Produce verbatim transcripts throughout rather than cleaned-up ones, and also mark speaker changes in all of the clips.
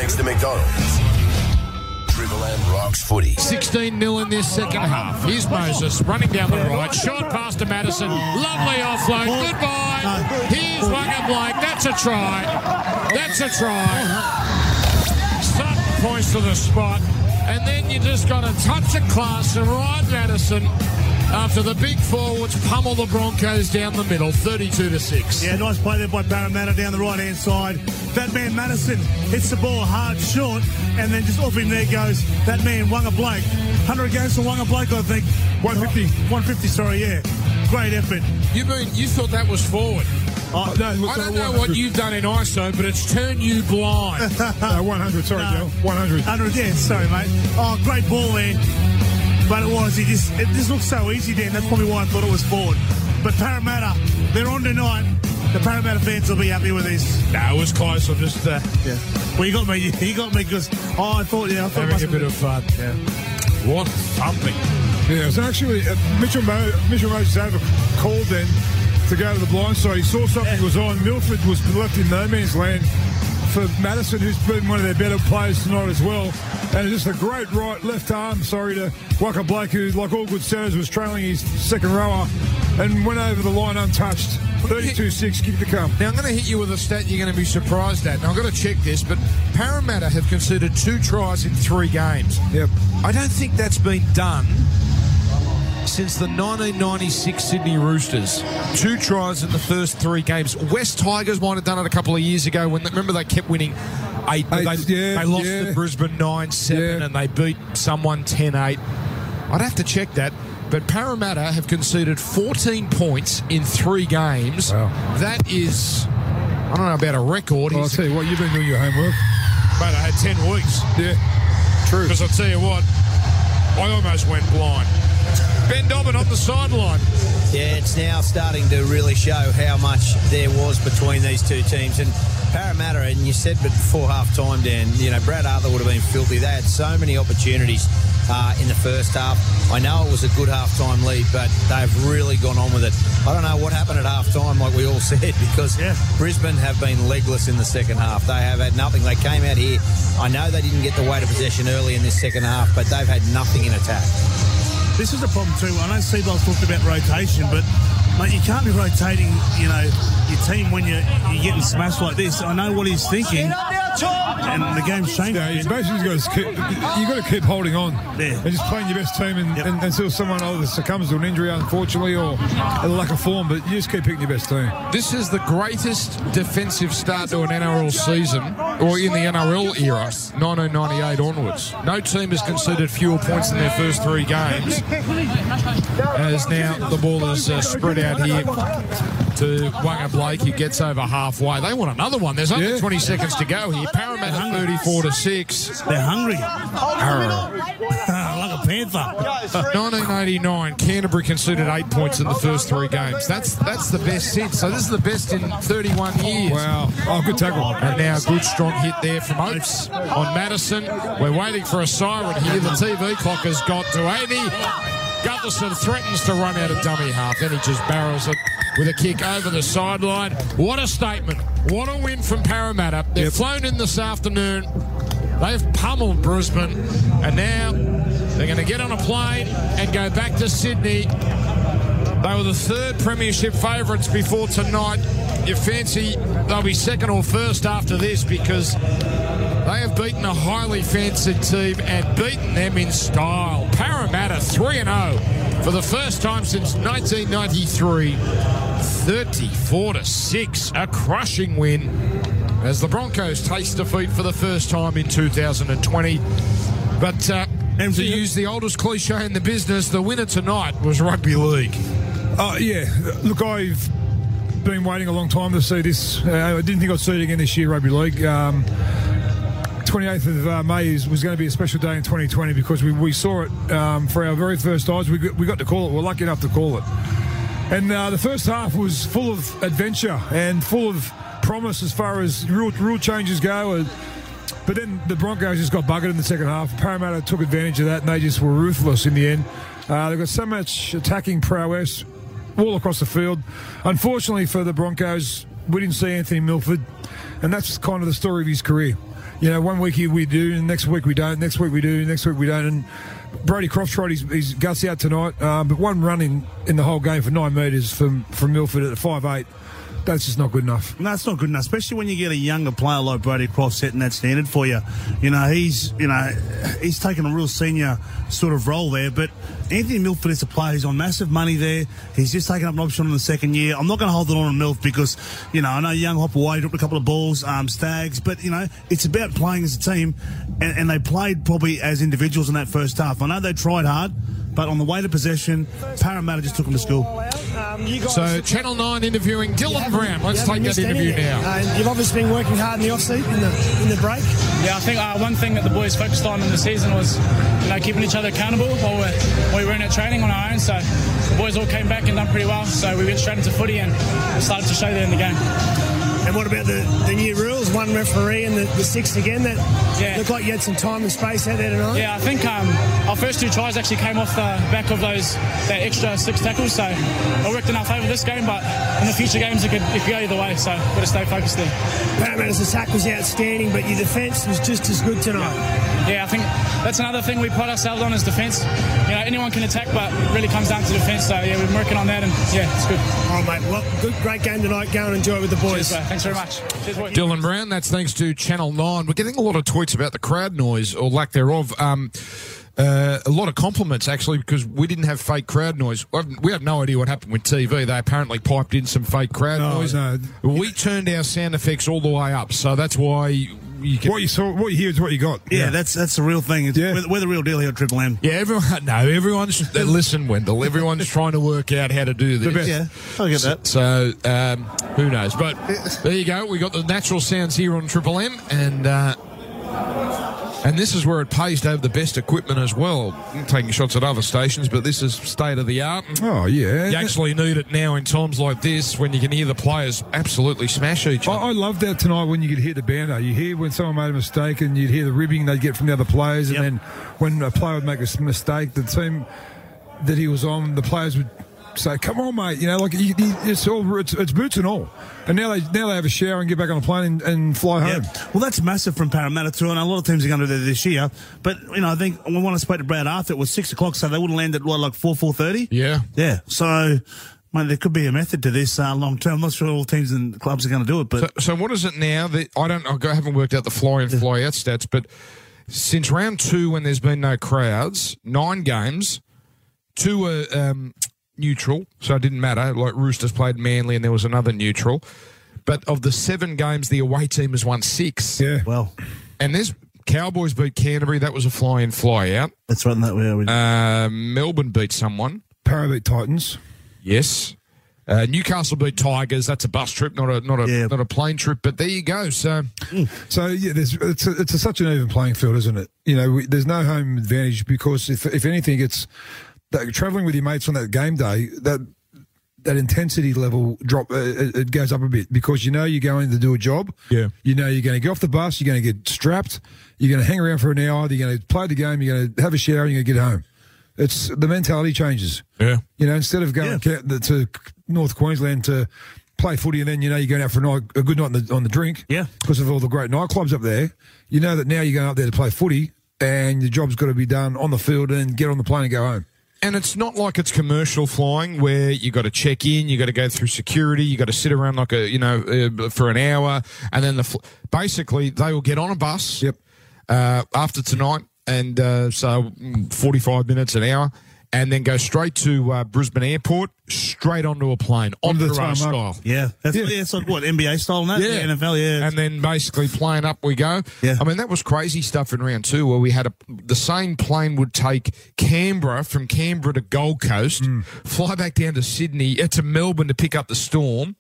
Speaker 1: next to McDonald's. Triple M rocks footy.
Speaker 2: sixteen nil in this second half. Here's Moses running down the right. Shot past to Madison. Lovely offload. Goodbye. Here's Wagga Blake. That's a try. That's a try. Sutton points to the spot. And then you just got a touch of class and Ryan Madison after the big forwards pummel the Broncos down the middle, thirty-two to six.
Speaker 3: Yeah, nice play there by Parramatta down the right-hand side. That man Madison hits the ball hard short, and then just off him there goes that man Wagga Blake. one hundred games for Wagga Blake, I think.
Speaker 4: one fifty.
Speaker 3: one fifty, sorry, yeah. Great effort.
Speaker 2: You mean you thought that was forward?
Speaker 3: Oh,
Speaker 4: no,
Speaker 2: I don't know what you've done in I S O, but it's turned you blind.
Speaker 4: uh, one hundred, sorry,
Speaker 3: No.
Speaker 4: Joe. one hundred.
Speaker 3: one hundred, yeah, sorry, mate. Oh, great ball there. But it was, he just, it just looked so easy then. That's probably why I thought it was forward. But Parramatta, they're on tonight. The Parramatta fans will be happy with this.
Speaker 2: No, it was close. I'm just uh,
Speaker 3: Yeah. Well, you got me. You got me because, oh, I thought, yeah, I thought it
Speaker 2: having
Speaker 3: must
Speaker 2: a
Speaker 3: have
Speaker 2: bit
Speaker 3: been-
Speaker 2: of fun.
Speaker 3: Yeah.
Speaker 2: What thumping.
Speaker 4: Yeah, it was actually uh, Mitchell, Mo- Mitchell Moses had a call then to go to the blind side. He saw something was on. Milford was left in no man's land for Madison, who's been one of their better players tonight as well. And just a great right, left arm, sorry, to Wagga Blake, who, like all good centres, was trailing his second rower and went over the line untouched. thirty-two six, kick to come.
Speaker 2: Now, I'm going to hit you with a stat you're going to be surprised at. Now, I've got to check this, but Parramatta have conceded two tries in three games.
Speaker 4: Yep.
Speaker 2: I don't think that's been done since the nineteen ninety-six Sydney Roosters. Two tries in the first three games. West Tigers might have done it a couple of years ago. When remember they kept winning eight.
Speaker 4: Eight,
Speaker 2: they,
Speaker 4: yeah,
Speaker 2: they lost
Speaker 4: yeah.
Speaker 2: to Brisbane nine seven
Speaker 4: Yeah.
Speaker 2: and they beat someone ten eight. I'd have to check that. But Parramatta have conceded fourteen points in three games.
Speaker 4: Wow.
Speaker 2: That is, I don't know about a record.
Speaker 4: Well, I'll
Speaker 2: He's-
Speaker 4: tell you what, you've been doing your homework.
Speaker 2: Mate, I had ten weeks.
Speaker 4: Yeah, true.
Speaker 2: Because I'll tell you what, I almost went blind. Ben Dobbin on the sideline.
Speaker 5: Yeah, it's now starting to really show how much there was between these two teams. And Parramatta, and you said before half-time, Dan, you know, Brad Arthur would have been filthy. They had so many opportunities uh, in the first half. I know it was a good half-time lead, but they've really gone on with it. I don't know what happened at half-time, like we all said, because
Speaker 3: Yeah.
Speaker 5: Brisbane have been legless in the second half. They have had nothing. They came out here. I know they didn't get the weight of possession early in this second half, but they've had nothing in attack.
Speaker 3: This is the problem too. I know Seabold's talked about rotation, but mate, you can't be rotating, you know, your team when you're, you're getting smashed like this. I know what he's thinking, and the game's changed.
Speaker 4: Yeah, you basically got to keep, you got to keep holding on
Speaker 3: Yeah.
Speaker 4: and just playing your best team and,
Speaker 3: Yep.
Speaker 4: and, until someone either succumbs to an injury, unfortunately, or a lack of form. But you just keep picking your best team.
Speaker 2: This is the greatest defensive start to an N R L season, or in the N R L era, nineteen ninety-eight onwards. No team has conceded fewer points in their first three games. As now the ball is uh, spread out here to Wagga Blake, who gets over halfway. They want another one. There's only
Speaker 4: Yeah.
Speaker 2: twenty seconds to go here. Parramatta thirty-four to six.
Speaker 3: They're hungry. Like a panther.
Speaker 2: nineteen eighty-nine, Canterbury conceded eight points in the first three games. That's that's the best since. So this is the best in thirty-one years.
Speaker 4: Wow. Oh, good tackle.
Speaker 2: And now a good strong hit there from Oates on Madison. We're waiting for a siren here. The T V clock has got to eighty. Gutherson threatens to run out of dummy half. Then he just barrels it with a kick over the sideline. What a statement. What a win from Parramatta. They've
Speaker 4: Yep.
Speaker 2: flown in this afternoon. They've pummeled Brisbane. And now they're going to get on a plane and go back to Sydney. They were the third premiership favourites before tonight. You fancy they'll be second or first after this because they have beaten a highly fancied team and beaten them in style. Parramatta three and oh for the first time since nineteen ninety-three. thirty-four to six, a crushing win as the Broncos taste defeat for the first time in two thousand twenty. But uh, and to use the oldest cliche in the business, the winner tonight was rugby league.
Speaker 4: Oh, yeah. Look, I've been waiting a long time to see this. Uh, I didn't think I'd see it again this year, rugby league. Um, twenty-eighth of uh, May is, was going to be a special day in twenty twenty because we, we saw it um, for our very first eyes. We got, we got to call it. We're lucky enough to call it. And uh, the first half was full of adventure and full of promise as far as rule, rule changes go. Uh, but then the Broncos just got buggered in the second half. Parramatta took advantage of that and they just were ruthless in the end. Uh, they've got so much attacking prowess all across the field. Unfortunately for the Broncos, we didn't see Anthony Milford, and that's kind of the story of his career. You know, one week we do, and next week we don't. Next week we do, next week we don't. And Brody Croft tried his, his guts out tonight, um, but one run in, in the whole game for nine metres from, from Milford at five eight. That's just not good enough.
Speaker 3: No, it's not good enough, especially when you get a younger player like Brody Croft setting that standard for you. You know, he's you know he's taken a real senior sort of role there, but Anthony Milford is a player who's on massive money there. He's just taken up an option in the second year. I'm not going to hold it on on Milf because, you know, I know young Hopper Wade dropped a couple of balls, um, Stags, but, you know, it's about playing as a team, and, and they played probably as individuals in that first half. I know they tried hard, but on the way to possession, Parramatta just took them to school.
Speaker 2: Um, so, Channel nine interviewing Dylan Brown. Let's take that interview now.
Speaker 6: Uh, you've obviously been working hard in the off-season, in the, in the break.
Speaker 7: Yeah, I think uh, one thing that the boys focused on in the season was, you know, keeping each other accountable while we're, while we weren't at training on our own. So the boys all came back and done pretty well. So we went straight into footy and started to show that in the game.
Speaker 6: And what about the, the new rules? One referee and the, the sixth again. That yeah. looked like you had some time and space out there tonight.
Speaker 7: Yeah, I think um, our first two tries actually came off the back of those that extra six tackles. So it worked in our favour this game, but in the future games it could, it could go either way. So got to stay focused there.
Speaker 6: Parramatta's attack was outstanding, but your defence was just as good tonight.
Speaker 7: Yeah, I think that's another thing we pride ourselves on is defence. You know, anyone can attack, but it really comes down to defence. So yeah, we've been working on that, and yeah, it's good.
Speaker 6: All right, mate. Well, good, great game tonight. Go and enjoy it with the boys.
Speaker 7: Cheers, Thanks very much. Cheers, boys.
Speaker 2: Dylan Brown, that's thanks to Channel nine. We're getting a lot of tweets about the crowd noise, or lack thereof. Um, uh, a lot of compliments, actually, because we didn't have fake crowd noise. We have no idea what happened with T V. They apparently piped in some fake crowd
Speaker 4: no,
Speaker 2: noise.
Speaker 4: No.
Speaker 2: We turned our sound effects all the way up, so that's why... You can,
Speaker 4: what you saw, what you hear is what you got.
Speaker 3: Yeah, yeah. that's that's the real thing. It's, yeah. we're, we're the real deal here at Triple M.
Speaker 2: Yeah, everyone. No, everyone's. Listen, Wendell. Everyone's trying to work out how to do this.
Speaker 3: Yeah, I get that.
Speaker 2: So, so um, who knows? But there you go. We got the natural sounds here on Triple M, and uh, and this is where it pays to have the best equipment as well. I'm taking shots at other stations, but this is state of the art.
Speaker 4: Oh yeah,
Speaker 2: you actually need it now in times like this when you can hear the players absolutely smash each other.
Speaker 4: I, I loved that tonight when you could hear the banter. You hear when someone made a mistake, and you'd hear the ribbing they'd get from the other players,
Speaker 3: yep.
Speaker 4: and then when a player would make a mistake, the team that he was on, the players would say, "Come on, mate!" You know, like you, you, it's all it's, it's boots and all. And now they now they have a shower and get back on a plane and, and fly home.
Speaker 3: Yeah. Well, that's massive from Parramatta too, and a lot of teams are going to do that this year. But you know, I think when I spoke to Brad Arthur, it was six o'clock, so they would have landed what, like four four thirty.
Speaker 2: Yeah,
Speaker 3: yeah. So, mate, there could be a method to this uh, long term. I'm not sure all teams and clubs are going to do it. But
Speaker 2: so, so what is it now? That I don't. I haven't worked out the fly in fly out stats, but since round two, when there's been no crowds, nine games, two were um, neutral, so it didn't matter. Like Roosters played Manly, and there was another neutral. But of the seven games, the away team has won six.
Speaker 4: Yeah.
Speaker 3: Well,
Speaker 2: and there's Cowboys beat Canterbury. That was a fly in fly out.
Speaker 3: That's right. That way.
Speaker 2: Uh, Melbourne beat someone.
Speaker 4: Para beat Titans.
Speaker 2: Yes. Uh, Newcastle beat Tigers. That's a bus trip, not a not a
Speaker 3: yeah.
Speaker 2: not a plane trip. But there you go. So,
Speaker 4: so yeah, there's, it's a, it's a, such an even playing field, isn't it? You know, we, there's no home advantage because if if anything, it's that, traveling with your mates on that game day. That that intensity level drop, uh, it, it goes up a bit because you know you're going to do a job.
Speaker 2: Yeah.
Speaker 4: You know you're going to get off the bus. You're going to get strapped. You're going to hang around for an hour. You're going to play the game. You're going to have a shower. And you're going to get home. It's the mentality changes.
Speaker 2: Yeah.
Speaker 4: You know, instead of going
Speaker 3: yeah.
Speaker 4: to North Queensland to play footy and then, you know, you're going out for a, night, a good night on the, on the drink.
Speaker 3: Yeah.
Speaker 4: Because of all the great nightclubs up there. You know that now you're going up there to play footy and your job's got to be done on the field and get on the plane and go home.
Speaker 2: And it's not like it's commercial flying where you got to check in, you got to go through security, you got to sit around like a, you know, uh, for an hour. And then the fl- basically they will get on a bus
Speaker 4: Yep.
Speaker 2: uh, after tonight. And uh, so forty-five minutes, an hour, and then go straight to uh, Brisbane Airport, straight onto a plane,
Speaker 4: Onto the
Speaker 2: Entourage style.
Speaker 3: Yeah. That's,
Speaker 4: Yeah.
Speaker 3: yeah. It's like what, N B A style and that?
Speaker 2: Yeah.
Speaker 3: N F L, yeah.
Speaker 2: And then basically plane up we go.
Speaker 3: Yeah.
Speaker 2: I mean, that was crazy stuff in round two where we had a, the same plane would take Canberra, from Canberra to Gold Coast,
Speaker 4: Mm.
Speaker 2: fly back down to Sydney, uh, to Melbourne to pick up the Storm,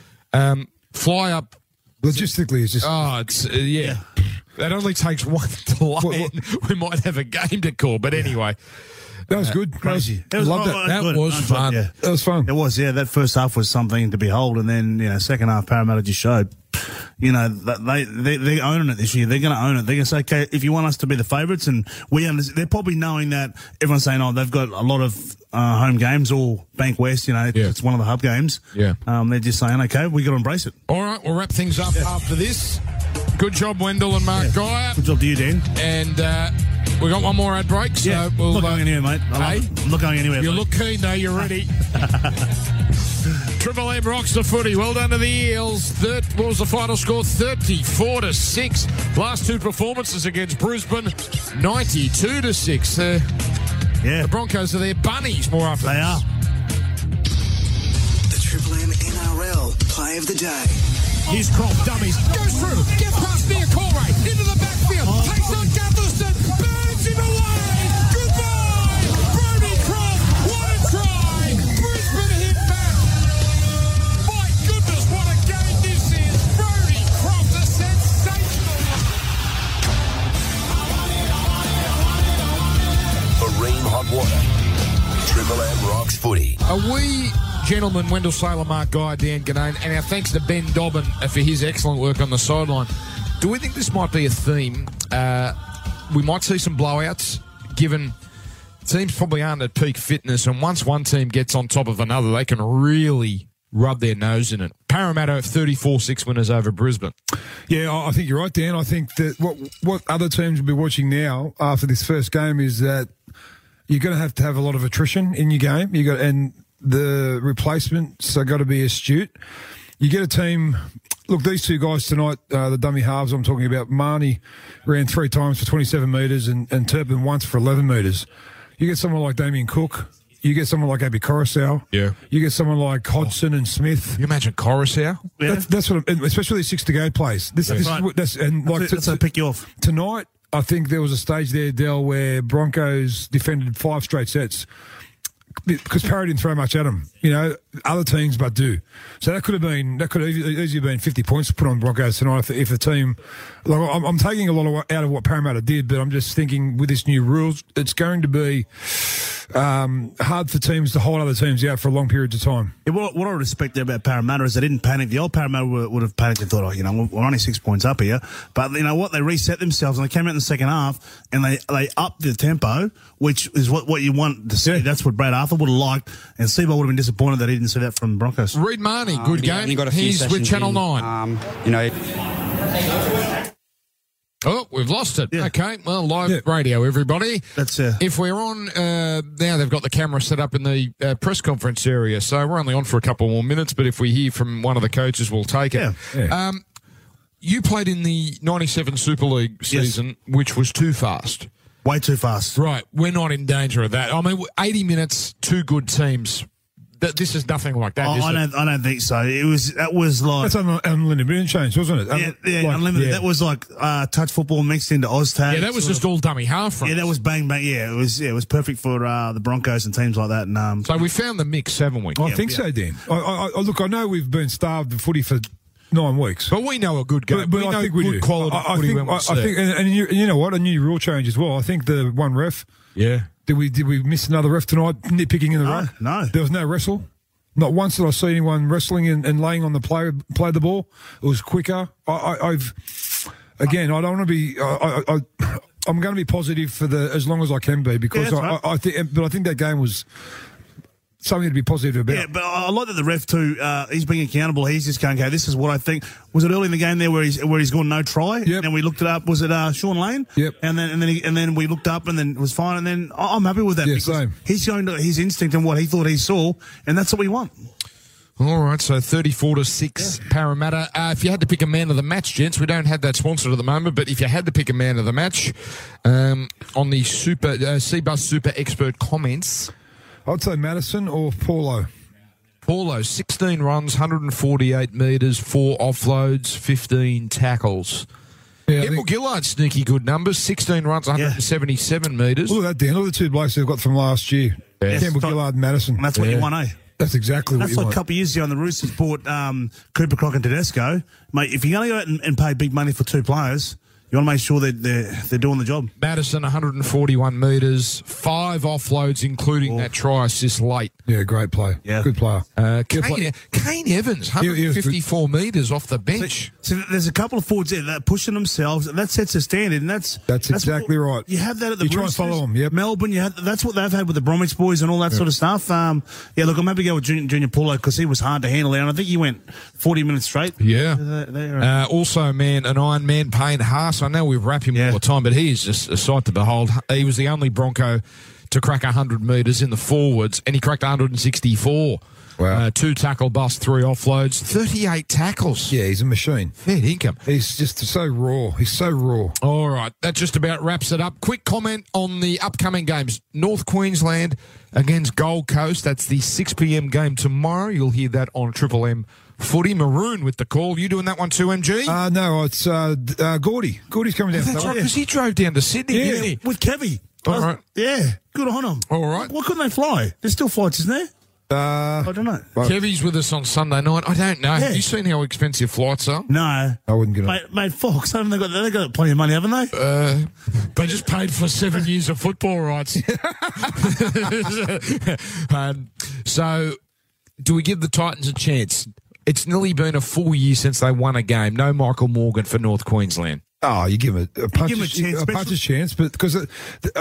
Speaker 2: um, fly up.
Speaker 4: Logistically, it's just...
Speaker 2: Oh, it's, uh, yeah. yeah. That only takes one to land.
Speaker 4: What, what?
Speaker 2: We might have a game to call, but anyway.
Speaker 4: That was good.
Speaker 3: Crazy.
Speaker 4: It was,
Speaker 3: Loved
Speaker 4: oh,
Speaker 3: it.
Speaker 2: That
Speaker 3: Good.
Speaker 2: was
Speaker 3: Good.
Speaker 2: fun.
Speaker 3: Yeah.
Speaker 4: That was fun.
Speaker 3: It was, yeah. That first half was something to behold, and then, you know, second half, Parramatta just showed, you know, that they, they, they're owning it this year. They're going to own it. They're going to say, okay, if you want us to be the favourites, and we understand, they're probably knowing that everyone's saying, oh, they've got a lot of uh, home games, all Bank West, you know,
Speaker 2: Yeah.
Speaker 3: it's one of the hub games.
Speaker 2: Yeah.
Speaker 3: Um, they're just saying, okay, we got to embrace it.
Speaker 2: All right, we'll wrap things up after this. Good job, Wendell and Mark
Speaker 3: Yeah.
Speaker 2: Geyer.
Speaker 3: Good job to you, Dan.
Speaker 2: And uh, we got one more ad break, so
Speaker 3: Yeah,
Speaker 2: we'll.
Speaker 3: I'm not
Speaker 2: uh,
Speaker 3: going anywhere, mate. I'm,
Speaker 2: hey?
Speaker 3: not, I'm not going anywhere.
Speaker 2: You
Speaker 3: mate.
Speaker 2: look keen, though. You're ready. Triple M rocks the footy. Well done to the Eels. Third, what was the final score? thirty-four to six. Last two performances against Brisbane, ninety-two to six. Uh,
Speaker 3: Yeah,
Speaker 2: the Broncos are their bunnies more often.
Speaker 3: they are.
Speaker 1: The Triple M N R L Play of the Day.
Speaker 2: Here's Croft, dummies. Goes through. Gets past near Corey. Into the backfield.
Speaker 3: Oh.
Speaker 2: Takes on Gutherson. Burns him away. Goodbye. Brody Croft. What a try. Brisbane hit back. My goodness, what a game this is. Brody Croft, a sensational.
Speaker 1: Marine Hot Water. Triple M rocks footy.
Speaker 2: Are we, gentlemen, Wendell Saylor, Mark Guy, Dan Ganane, and our thanks to Ben Dobbin for his excellent work on the sideline, do we think this might be a theme? Uh, we might see some blowouts, given teams probably aren't at peak fitness, and once one team gets on top of another, they can really rub their nose in it. Parramatta thirty-four six winners over Brisbane.
Speaker 4: Yeah, I I think you're right, Dan. I think that what what other teams will be watching now after this first game is that you're going to have to have a lot of attrition in your game. You got and the replacements are got to be astute. You get a team. Look, these two guys tonight, uh, the dummy halves I'm talking about, Marnie ran three times for twenty-seven metres and, and Turpin once for eleven metres. You get someone like Damien Cook. You get someone like Abby Coruscant.
Speaker 2: Yeah.
Speaker 4: You get someone like Hodgson and Smith.
Speaker 2: Can you imagine Coruscant?
Speaker 3: Yeah.
Speaker 4: That's, that's what, I'm, especially six to go plays. This, this
Speaker 3: Right.
Speaker 4: is what, that's and like
Speaker 3: That's,
Speaker 4: to-
Speaker 3: that's how I pick you off.
Speaker 4: tonight, I think there was a stage there, Del, where Broncos defended five straight sets because Parra didn't throw much at them. You know, other teams but do. So that could have been that could have easily been fifty points put on Broncos tonight if, if a team. Like I'm, I'm taking a lot of what, out of what Parramatta did, but I'm just thinking with this new rules, it's going to be um, hard for teams to hold other teams out for long periods of time.
Speaker 3: Yeah, what, what I respect there about Parramatta is they didn't panic. The old Parramatta would, would have panicked and thought, oh, you know, we're only six points up here. But you know what? They reset themselves and they came out in the second half and they, they upped the tempo, which is what, what you want to see.
Speaker 4: Yeah.
Speaker 3: That's what Brad Arthur would have liked. And Seabold would have been disappointed that he didn't see that from Broncos.
Speaker 2: Reed Marnie,
Speaker 8: Um,
Speaker 2: good
Speaker 8: yeah,
Speaker 2: game.
Speaker 8: only got a few
Speaker 2: He's with
Speaker 8: sessions
Speaker 2: Channel
Speaker 8: in.
Speaker 2: nine.
Speaker 8: Um, you know,
Speaker 2: Oh, we've lost it.
Speaker 3: Yeah.
Speaker 2: Okay, well, live
Speaker 4: Yeah.
Speaker 2: radio, everybody.
Speaker 3: That's uh,
Speaker 2: If we're on, uh, now they've got the camera set up in the uh, press conference area, so we're only on for a couple more minutes, but if we hear from one of the coaches, we'll take it.
Speaker 3: Yeah.
Speaker 4: Yeah.
Speaker 2: Um, you played in the ninety-seven Super League
Speaker 3: Yes.
Speaker 2: season, which was too fast.
Speaker 3: way too fast.
Speaker 2: Right, we're not in danger of that. I mean, eighty minutes, two good teams. Th- This is nothing like that,
Speaker 3: I,
Speaker 2: is
Speaker 3: I
Speaker 2: it?
Speaker 3: don't. I don't think so. It was. That was like.
Speaker 4: That's un- unlimited interchange, wasn't it?
Speaker 3: yeah,
Speaker 4: Un-
Speaker 3: yeah,
Speaker 4: like-
Speaker 3: unlimited.
Speaker 4: yeah.
Speaker 3: That was like uh, touch football mixed into Oztag.
Speaker 2: Yeah, that was
Speaker 3: sort
Speaker 2: just
Speaker 3: of-
Speaker 2: all dummy half runs.
Speaker 3: Yeah, that was bang bang. Yeah, it was. Yeah, it was perfect for uh, the Broncos and teams like that. And um,
Speaker 2: So we found the mix, haven't we?
Speaker 4: I
Speaker 3: Yeah,
Speaker 4: think
Speaker 3: yeah.
Speaker 4: so, Dan. I, I, I, look, I know we've been starved of footy for nine weeks.
Speaker 2: But we know a good game.
Speaker 4: But, but
Speaker 2: we
Speaker 4: I
Speaker 2: know
Speaker 4: think we
Speaker 2: good
Speaker 4: do.
Speaker 2: quality
Speaker 4: I, I
Speaker 2: footy
Speaker 4: think,
Speaker 2: when we
Speaker 4: I, I
Speaker 2: see it.
Speaker 4: think, and, and you, you know what? A new rule change as well. I think the one ref.
Speaker 2: Yeah.
Speaker 4: Did we did we miss another ref tonight? Nitpicking in the
Speaker 3: No,
Speaker 4: ruck?
Speaker 3: no.
Speaker 4: There was no wrestle. Not once did I see anyone wrestling and, and laying on the play play the ball. It was quicker. I, I, I've again. I don't want to be. I, I, I, I'm going to be positive for the as long as I can be because
Speaker 3: Yeah,
Speaker 4: I,
Speaker 3: that's
Speaker 4: I, I think. But I think that game was something to be positive about.
Speaker 3: yeah, but I I like that the ref too. Uh, he's being accountable. He's just going, okay, this is what I think. Was it early in the game there where he's where he's gone no try?
Speaker 4: Yep.
Speaker 3: And we looked it up. Was it uh, Sean Lane?
Speaker 4: Yep.
Speaker 3: And then and then he, and then we looked up and then it was fine. And then I- I'm happy with that.
Speaker 4: Yeah,
Speaker 3: because
Speaker 4: same.
Speaker 3: He's going to his instinct and what he thought he saw, and that's what we want.
Speaker 2: All right, so thirty-four to six Parramatta. Uh, if you had to pick a man of the match, gents, we don't have that sponsored at the moment, but if you had to pick a man of the match um, on the Super uh, C-Bus Super Expert comments,
Speaker 4: I'd say Madison or Paulo.
Speaker 2: Paulo, sixteen runs, one hundred forty-eight metres, four offloads, fifteen tackles.
Speaker 4: Yeah, I
Speaker 2: Campbell
Speaker 4: think,
Speaker 2: Gillard, sneaky good numbers, sixteen runs, one hundred seventy-seven metres.
Speaker 4: look at that, Dan. Look at the two blokes they've got from last year.
Speaker 2: Yes.
Speaker 4: Campbell Gillard and Madison.
Speaker 3: And that's what
Speaker 2: Yeah.
Speaker 3: you want, eh?
Speaker 4: That's exactly
Speaker 3: That's
Speaker 4: what you
Speaker 3: like
Speaker 4: want.
Speaker 3: a couple of years ago, and the Roosters bought um, Cooper Crock and Tedesco. Mate, if you're going to go out and, and pay big money for two players, you want to make sure that they're, they're doing the job.
Speaker 2: Madison, one hundred forty-one metres, five offloads, including that try assist late.
Speaker 4: Yeah, great play.
Speaker 3: Yeah.
Speaker 4: Good player.
Speaker 2: Uh,
Speaker 4: Good
Speaker 2: Kane,
Speaker 4: play.
Speaker 2: Kane Evans, one hundred fifty-four metres off the bench.
Speaker 3: So there's a couple of forwards there that are pushing themselves, and that sets a standard, and that's
Speaker 4: That's exactly
Speaker 3: what,
Speaker 4: right.
Speaker 3: You have that at the
Speaker 4: You try and
Speaker 3: Roosters,
Speaker 4: follow 'em, yep.
Speaker 3: Melbourne, you have, that's what they've had with the Bromwich boys and all that sort of stuff. Um, yeah, look, I'm happy to go with Junior, Junior Paulo because he was hard to handle there, and I think he went forty minutes straight.
Speaker 2: Yeah.
Speaker 3: There, there.
Speaker 2: Uh, also, man, an Iron Man, Payne Haas. I know we wrap him
Speaker 3: Yeah.
Speaker 2: all the time, but he is just a sight to behold. He was the only Bronco to crack one hundred metres in the forwards, and he cracked one hundred sixty-four.
Speaker 4: Wow.
Speaker 2: Uh, two tackle bust, three offloads, thirty-eight tackles.
Speaker 4: Yeah, he's a machine.
Speaker 2: Fair income.
Speaker 4: He's just so raw. He's so raw.
Speaker 2: All right, that just about wraps it up. Quick comment on the upcoming games. North Queensland against Gold Coast. That's the six p.m. game tomorrow. You'll hear that on Triple M Footy. Maroon with the call. You doing that one too, M G?
Speaker 4: Uh, no, it's uh, uh, Gordy. Gordy's coming down.
Speaker 2: That's
Speaker 4: for
Speaker 2: right,
Speaker 4: that.
Speaker 2: because he drove down to Sydney,
Speaker 3: yeah,
Speaker 2: didn't he?
Speaker 3: with Kevy.
Speaker 2: All right.
Speaker 3: Yeah, good on him.
Speaker 2: All right.
Speaker 3: Why couldn't they fly? There's still flights, isn't there?
Speaker 4: Uh,
Speaker 3: I don't know.
Speaker 4: well,
Speaker 2: Kevy's with us on Sunday night. I don't know.
Speaker 3: Yeah.
Speaker 2: Have you seen how expensive flights are?
Speaker 3: No.
Speaker 4: I wouldn't get on.
Speaker 3: Mate, mate, Fox, haven't they got, they got plenty of money, haven't they?
Speaker 2: Uh, they just paid for seven years of football rights. um, so, do we give the Titans a chance? It's nearly been a full year since they won a game. No Michael Morgan for North Queensland.
Speaker 4: Oh, you give him a, a puncher's,
Speaker 3: him a chance,
Speaker 4: a puncher's chance, but because I,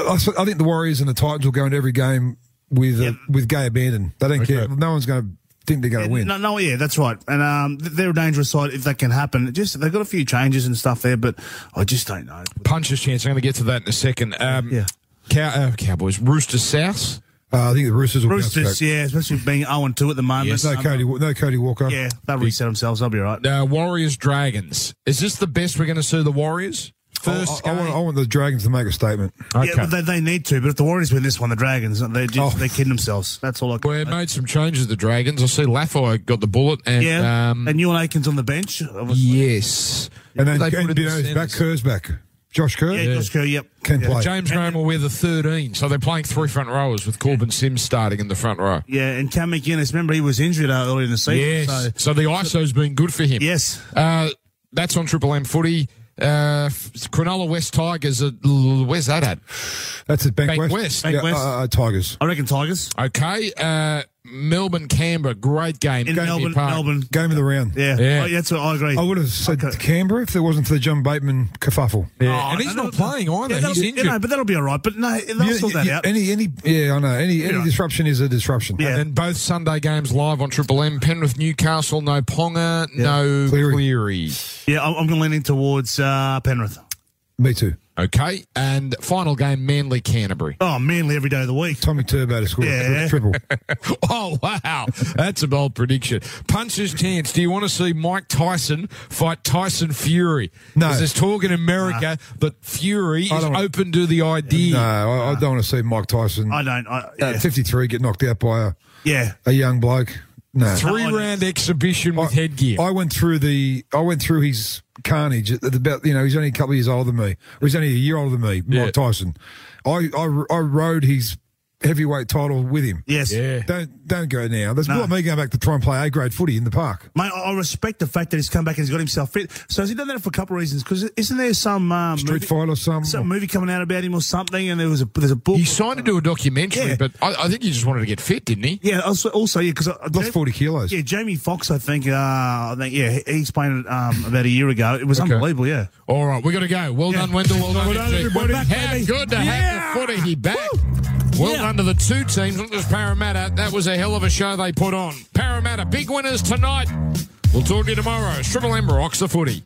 Speaker 4: I think the Warriors and the Titans will go into every game with
Speaker 3: Yeah.
Speaker 4: uh, with gay abandon. They don't
Speaker 2: Okay.
Speaker 4: care. No one's going to think they're going to
Speaker 3: Yeah,
Speaker 4: win.
Speaker 3: No, no, yeah, that's right. And um, they're a dangerous side if that can happen. Just they've got a few changes and stuff there, but I just don't know.
Speaker 2: Puncher's chance. I'm going to get to that in a second. Um,
Speaker 3: Yeah.
Speaker 2: Cow, uh, Cowboys. Roosters South.
Speaker 4: Uh, I think the Roosters will
Speaker 3: Roosters,
Speaker 4: bounce back.
Speaker 3: yeah, especially being oh and two at the moment.
Speaker 2: Yes.
Speaker 4: No
Speaker 3: Um,
Speaker 4: Cody, no Cody Walker.
Speaker 3: Yeah, they'll reset themselves. They'll be all right.
Speaker 2: Uh, Warriors Dragons. Is this the best we're going to see the Warriors? First
Speaker 4: I, I, I,
Speaker 2: game?
Speaker 4: want, I want the Dragons to make a statement.
Speaker 2: Okay.
Speaker 3: Yeah, but they, they need to. But if the Warriors win this one, the Dragons, they just,
Speaker 4: Oh.
Speaker 3: they're kidding themselves. That's all I can
Speaker 2: We
Speaker 3: say.
Speaker 2: made some changes, the Dragons. I see Laffey got the bullet. And,
Speaker 3: Yeah,
Speaker 2: um,
Speaker 3: and Ewan Aikens on the bench. obviously.
Speaker 2: yes.
Speaker 4: And then
Speaker 2: They
Speaker 4: and
Speaker 2: put it in
Speaker 4: Bino's
Speaker 2: the
Speaker 4: back,
Speaker 2: centres.
Speaker 4: Kerr's back. Josh Kerr
Speaker 3: Yeah, Josh Kerr, yep.
Speaker 4: can
Speaker 3: Yeah.
Speaker 4: play.
Speaker 2: James Graham will wear the thirteen, so they're playing three front rowers with Corbin Sims starting in the front row.
Speaker 3: Yeah, and Cam McInnes, remember he was injured uh, earlier in the season.
Speaker 2: Yes.
Speaker 3: So,
Speaker 2: So the I S O's been good for him.
Speaker 3: yes.
Speaker 2: Uh, that's on Triple M Footy. Uh, Cronulla West Tigers. Are, where's that at?
Speaker 4: That's at Bank,
Speaker 2: Bank
Speaker 4: West.
Speaker 2: West.
Speaker 3: Bank
Speaker 4: Yeah,
Speaker 3: West.
Speaker 4: Uh, uh, Tigers.
Speaker 3: I reckon Tigers.
Speaker 2: Okay. Uh, Melbourne Canberra. Great game.
Speaker 3: In
Speaker 2: Gambier
Speaker 3: Melbourne,
Speaker 2: Park.
Speaker 3: Melbourne.
Speaker 4: Game of the round.
Speaker 3: Yeah,
Speaker 2: Yeah.
Speaker 3: Oh, that's what I agree.
Speaker 4: I would have said
Speaker 3: Okay.
Speaker 4: Canberra if there wasn't for the John Bateman kerfuffle.
Speaker 2: Yeah.
Speaker 3: Oh,
Speaker 2: and he's
Speaker 3: no,
Speaker 2: not
Speaker 3: no,
Speaker 2: playing either.
Speaker 3: Yeah, that'll
Speaker 2: he's
Speaker 3: be-
Speaker 2: injured.
Speaker 3: yeah, no, but that'll be all right. But no, they'll
Speaker 4: Yeah,
Speaker 3: sort that
Speaker 4: yeah,
Speaker 3: out.
Speaker 4: Any, any, yeah, I know. Any, any
Speaker 3: Yeah.
Speaker 4: disruption is a disruption.
Speaker 3: Yeah.
Speaker 2: And then both Sunday games live on Triple M. Penrith, Newcastle, no Ponga, no
Speaker 4: Cleary.
Speaker 2: Cleary.
Speaker 3: Yeah, I'm, I'm going to lean in towards uh, Penrith.
Speaker 4: Me too.
Speaker 2: Okay. And final game, Manly, Canterbury.
Speaker 3: Oh, Manly every day of the week.
Speaker 4: Tommy Turbo to score
Speaker 3: Yeah.
Speaker 4: a triple.
Speaker 2: Oh, wow. That's a bold prediction. Puncher's chance. Do you want to see Mike Tyson fight Tyson Fury?
Speaker 4: No.
Speaker 2: 'Cause there's talk in America, but Fury
Speaker 4: I
Speaker 2: is
Speaker 4: don't-
Speaker 2: open to the idea.
Speaker 4: No, I, I don't want to see Mike Tyson
Speaker 3: I don't. I, yeah.
Speaker 4: at fifty-three get knocked out by a,
Speaker 3: yeah.
Speaker 4: a young bloke. No.
Speaker 2: Three round exhibition with headgear.
Speaker 4: I went through the. I went through his carnage at about. You know, he's only a couple of years older than me. Or he's only a year older than me.
Speaker 2: Yeah.
Speaker 4: Mike Tyson. I, I I rode his heavyweight title with him.
Speaker 3: Yes.
Speaker 2: Yeah.
Speaker 4: Don't don't go now. That's
Speaker 3: No.
Speaker 4: like me going back to try and play A grade footy in the park.
Speaker 3: Mate, I I respect the fact that he's come back and he's got himself fit. So has he done that for a couple of reasons? Because isn't there some um,
Speaker 4: Street
Speaker 3: movie,
Speaker 4: fight or something.
Speaker 3: some movie coming out about him or something? And there was a there's a book.
Speaker 2: He signed to do a documentary,
Speaker 3: Yeah.
Speaker 2: but I, I think he just wanted to get fit, didn't he?
Speaker 3: Yeah. Also, also yeah, because
Speaker 4: Lost forty kilos.
Speaker 3: Yeah, Jamie Foxx, I think. Uh, I think yeah, he, he explained it um, about a year ago. It was
Speaker 2: Okay.
Speaker 3: unbelievable. Yeah.
Speaker 2: All right, we got to go. Well
Speaker 3: Yeah.
Speaker 2: done, Wendell. Well done,
Speaker 3: Well done,
Speaker 2: M G.
Speaker 3: everybody. Back,
Speaker 2: How
Speaker 3: baby.
Speaker 2: good to
Speaker 3: Yeah.
Speaker 2: have the footy back. Well
Speaker 3: Yeah.
Speaker 2: done to the two teams, not just Parramatta. That was a hell of a show they put on. Parramatta, big winners tonight. We'll talk to you tomorrow. Triple M rocks the footy.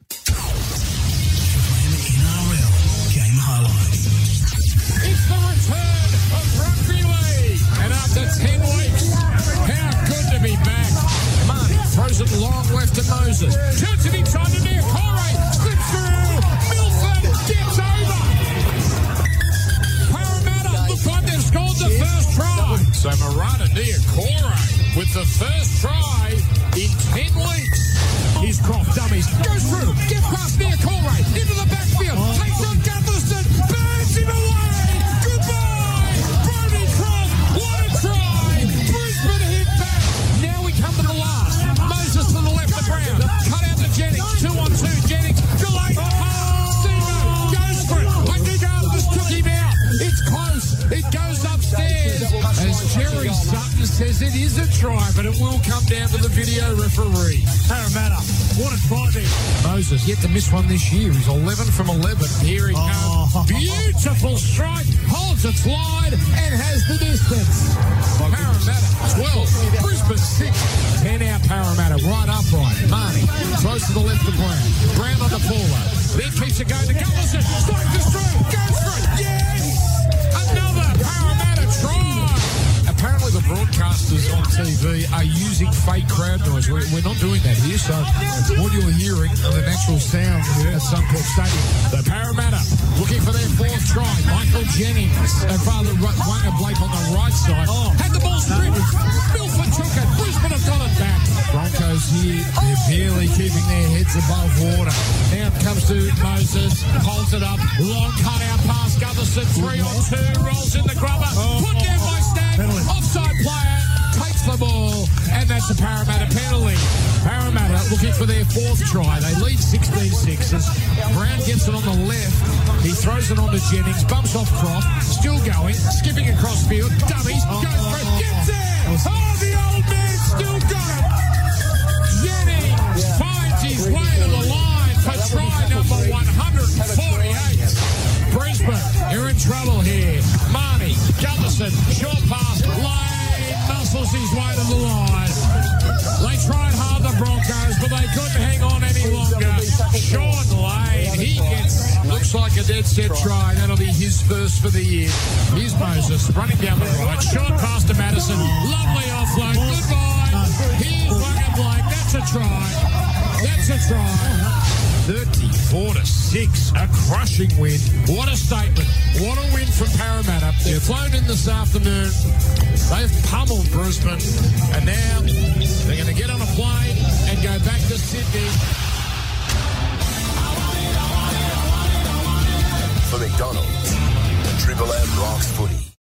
Speaker 8: N R L game highlights.
Speaker 2: It's the return of Rugby League. And after ten weeks, how good to be back. Marty throws it long left to Moses. Turns it inside to Niokore. Slips through. Milford gets over. Parramatta look like they've scored the first try. So Marata Niokore with the first try in ten weeks. Here's Croft, dummies, goes through, gets past Niokore, into the backfield, takes on Gutherson, burns him away. Goodbye, Brody Croft, what a try. Brisbane hit back. Now we come to the last. Moses to the left of Brown, cut out to Jennings, two on two, Jennings, delayed pass, Simo, It goes upstairs as Jerry Sutton says it is a try, but it will come down to the video referee.
Speaker 3: Parramatta, what a try there.
Speaker 2: Moses yet to miss one this year. He's eleven from eleven. Here he
Speaker 3: Oh.
Speaker 2: comes. Beautiful strike. Holds its line and has the distance. Parramatta twelve. Brisbane six. ten out Parramatta. Right upright. Marnie throws to the left of Brown. Brown on the forward. Then keeps it going to Gullerson. Strike is through. Goes for it. Yes! Another Parramatta try. Apparently the broadcasters on T V are using fake crowd noise. We're, we're not doing that here, so what you're hearing are the natural sound at Suncorp Stadium. The Parramatta looking for their fourth try. Michael Jennings and Father Wanga Blake on the right side. Oh. Had the ball stripped. Milford took it. Brisbane have got it back. Broncos here, they're barely keeping their heads above water. Now it comes to Moses. Holds it up. Long cut out pass. Gutherson three on two. Rolls in the grubber.
Speaker 3: Oh.
Speaker 2: Put down by Stack.
Speaker 3: Penalty.
Speaker 2: Offside player takes the ball, and that's a Parramatta penalty. Parramatta looking for their fourth try. They lead sixteen six as Brown gets it on the left. He throws it on to Jennings, bumps off Croft, still going, skipping across field, dummies, goes for it, gets there! Oh, the old man still got it! Jennings finds his way to the line for try number one hundred forty-eight. Brisbane, you're in trouble here. Marnie, Gutherson, short pass, Lane muscles his way to the line. They tried hard, the Broncos, but they couldn't hang on any longer. Sean Lane, he gets, looks like a dead set try. That'll be his first for the year. Here's Moses running down the right. Short pass to Madison. Lovely offload. Goodbye. Here's Wanga Blake. That's a try. That's a try. thirty-four to six, a crushing win. What a statement. What a win from Parramatta. They're flown in this afternoon. They've pummeled Brisbane, and now they're going to get on a plane and go back to Sydney.
Speaker 1: For McDonald's, Triple M Rocks Footy.